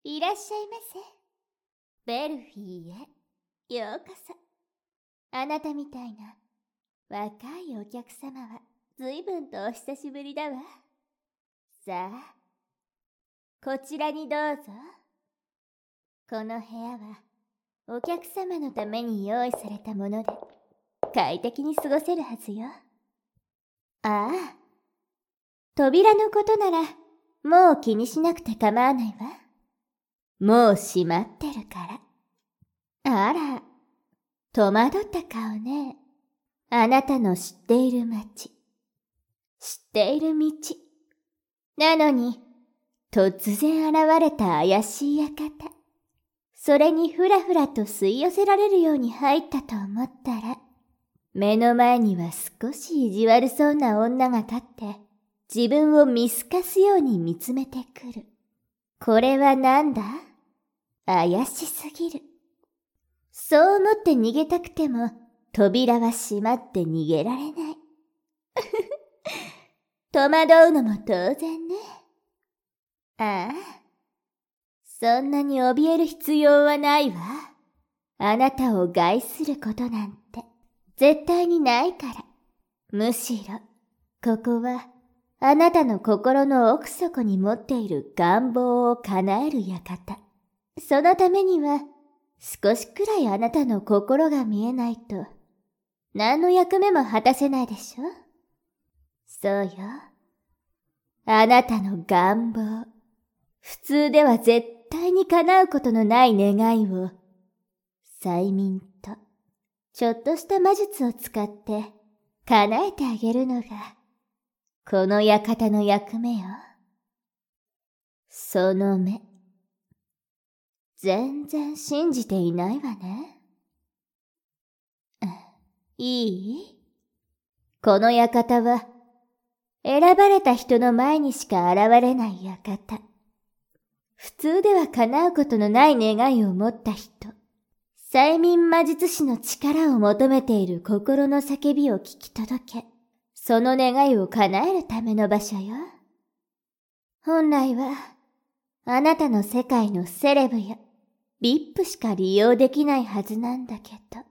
いらっしゃいませ。ベルフィーへようこそ。あなたみたいな若いお客様は随分とお久しぶりだわ。さあ、こちらにどうぞ。この部屋はお客様のために用意されたもので快適に過ごせるはずよ。ああ、扉のことならもう気にしなくて構わないわ。もう閉まってるから。あら、戸惑った顔ね。あなたの知っている街、知っている道。なのに、突然現れた怪しい館。それにふらふらと吸い寄せられるように入ったと思ったら、目の前には少し意地悪そうな女が立って、自分を見透かすように見つめてくる。これはなんだ？怪しすぎる。そう思って逃げたくても、扉は閉まって逃げられない。戸惑うのも当然ね。ああ、そんなに怯える必要はないわ。あなたを害することなんて絶対にないから。むしろ、ここはあなたの心の奥底に持っている願望を叶える館。そのためには、少しくらいあなたの心が見えないと、何の役目も果たせないでしょ？そうよ。あなたの願望。普通では絶対に叶うことのない願いを、催眠と、ちょっとした魔術を使って、叶えてあげるのが、この館の役目よ。その目。全然信じていないわね。いい？この館は、選ばれた人の前にしか現れない館。普通では叶うことのない願いを持った人。催眠魔術師の力を求めている心の叫びを聞き届け、その願いを叶えるための場所よ。本来は、あなたの世界のセレブやVIPしか利用できないはずなんだけど。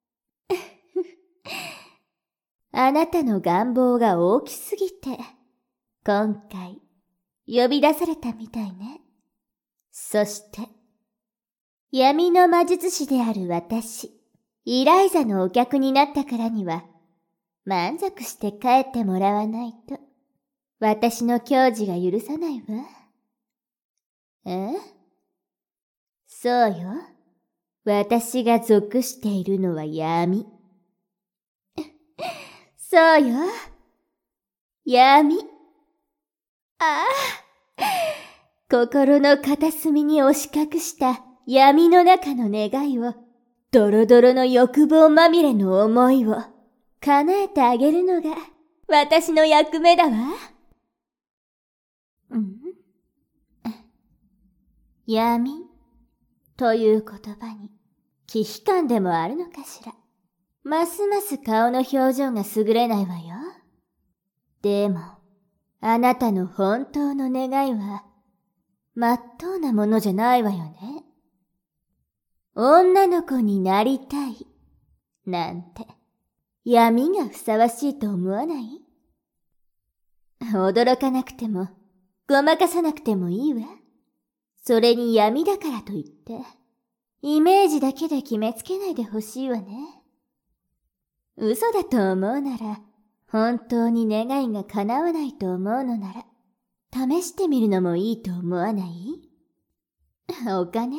あなたの願望が大きすぎて、今回、呼び出されたみたいね。そして、闇の魔術師である私、イライザのお客になったからには、満足して帰ってもらわないと、私の矜持が許さないわ。そうよ。私が属しているのは闇。そうよ。闇。ああ。心の片隅に押し隠した闇の中の願いを、ドロドロの欲望まみれの思いを、叶えてあげるのが、私の役目だわ。闇という言葉に、忌避感でもあるのかしら。ますます顔の表情が優れないわよ。でも、あなたの本当の願いは、まっとうなものじゃないわよね。女の子になりたい、なんて、闇がふさわしいと思わない？驚かなくても、ごまかさなくてもいいわ。それに闇だからといって、イメージだけで決めつけないでほしいわね。嘘だと思うなら、本当に願いが叶わないと思うのなら、試してみるのもいいと思わない？お金？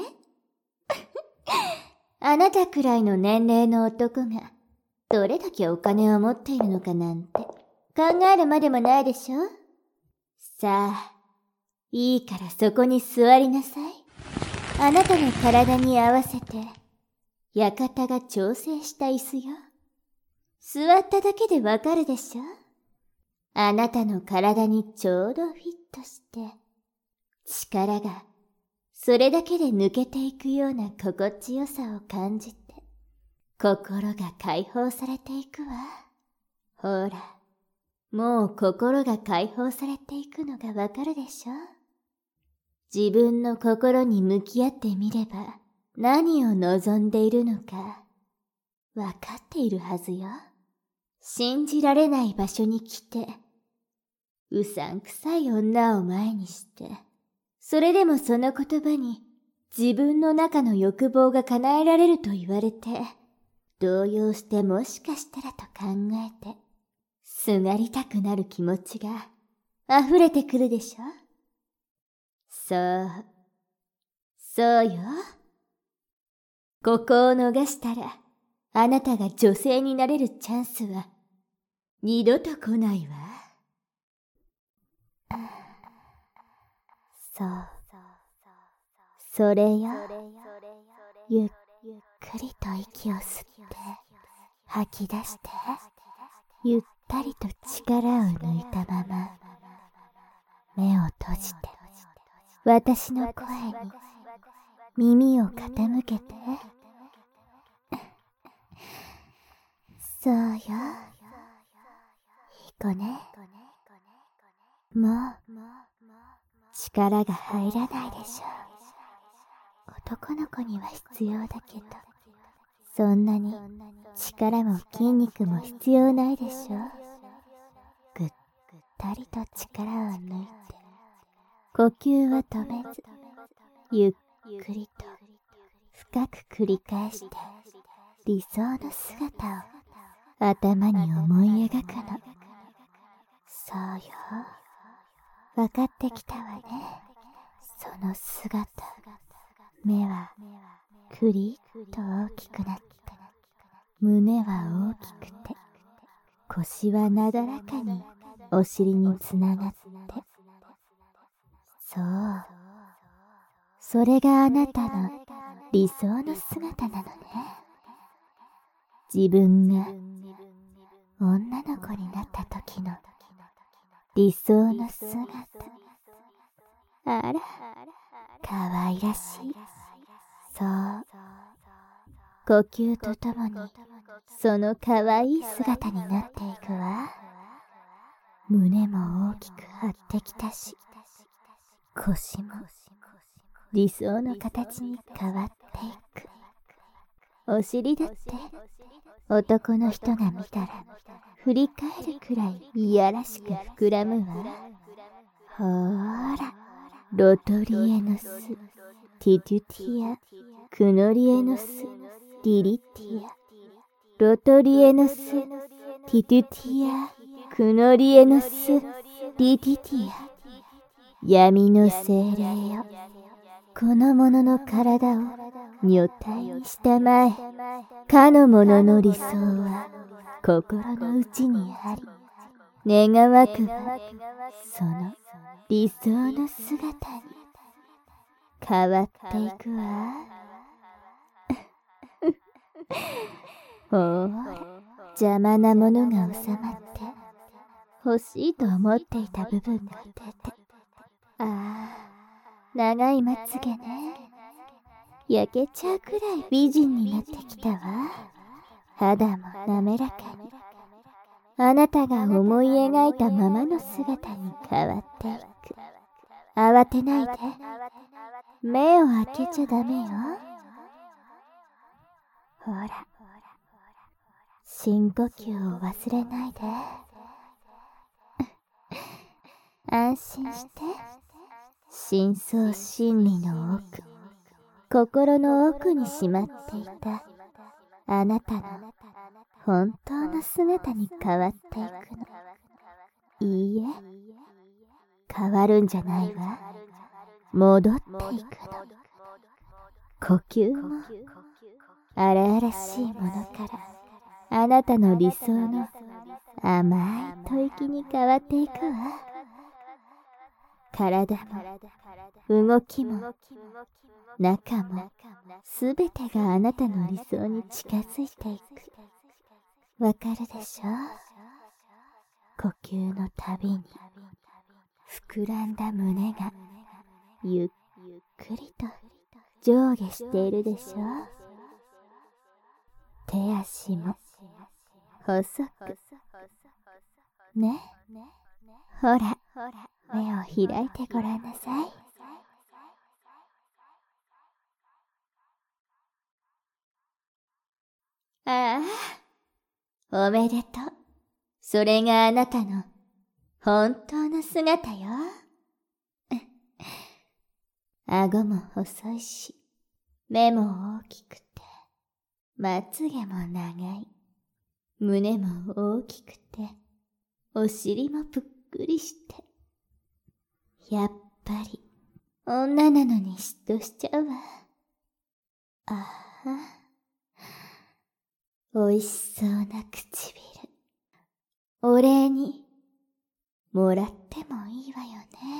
あなたくらいの年齢の男が、どれだけお金を持っているのかなんて、考えるまでもないでしょ？さあ、いいからそこに座りなさい。あなたの体に合わせて、館が調整した椅子よ。座っただけでわかるでしょ？あなたの体にちょうどフィットして、力がそれだけで抜けていくような心地よさを感じて、心が解放されていくわ。ほら、もう心が解放されていくのがわかるでしょ？ 自分の心に向き合ってみれば何を望んでいるのかわかっているはずよ。信じられない場所に来て、うさんくさい女を前にして、それでもその言葉に自分の中の欲望が叶えられると言われて、動揺してもしかしたらと考えて、すがりたくなる気持ちが溢れてくるでしょ。そうよ。ここを逃したら、あなたが女性になれるチャンスは二度と来ないわ。それよ。ゆっくりと息を吸って吐き出して、ゆったりと力を抜いたまま目を閉じて、私の声に耳を傾けて。そうよ。いい子ね。もう力が入らないでしょ。男の子には必要だけど、そんなに力も筋肉も必要ないでしょ。ぐったりと力を抜いて、呼吸は止めず、ゆっくりと深く繰り返して、理想の姿を頭に思い描くの。そうよ。分かってきたわね。その姿。目はクリッと大きくなって、胸は大きくて、腰はなだらかにお尻につながって、そう。それがあなたの理想の姿なのね。自分が女の子になった時の理想の姿。あら、かわいらしい。そう。呼吸とともにそのかわいい姿になっていくわ。胸も大きく張ってきたし、腰も理想の形に変わっていく。お尻だって男の人が見たら振り返るくらいいやらしく膨らむわ。ほーら、ロトリエノス、ティトゥティア、クノリエノス、リリティア、ロトリエノス、ティトゥティア、クノリエノス、リティティア。闇の精霊よ、この者の体を女体にしたまえ。かの者の理想は心の内にあり、願わくばその理想の姿に変わっていくわ。ほーら、邪魔なものが収まって欲しいと思っていた部分が出て、ああ、長いまつげね。焼けちゃうくらい美人になってきたわ。肌も滑らかに、あなたが思い描いたままの姿に変わっていく。慌てないで。目を開けちゃダメよ。ほら、深呼吸を忘れないで。安心して。深層心理の奥、心の奥にしまっていたあなたの本当の姿に変わっていくの。いいえ、変わるんじゃないわ。戻っていくの。呼吸も荒々しいものからあなたの理想の甘い吐息に変わっていくわ。体も動きも中もすべてがあなたの理想に近づいていく。わかるでしょ？呼吸のたびに膨らんだ胸がゆっくりと上下しているでしょ？手足も細くね。ほら、目を開いてごらんなさい。 ああ、おめでとう。それがあなたの本当の姿よ。顎も細いし、目も大きくて、まつげも長い。胸も大きくて、お尻もぷっくりして。やっぱり、女なのに嫉妬しちゃうわ。ああ、おいしそうな唇。お礼に、もらってもいいわよね。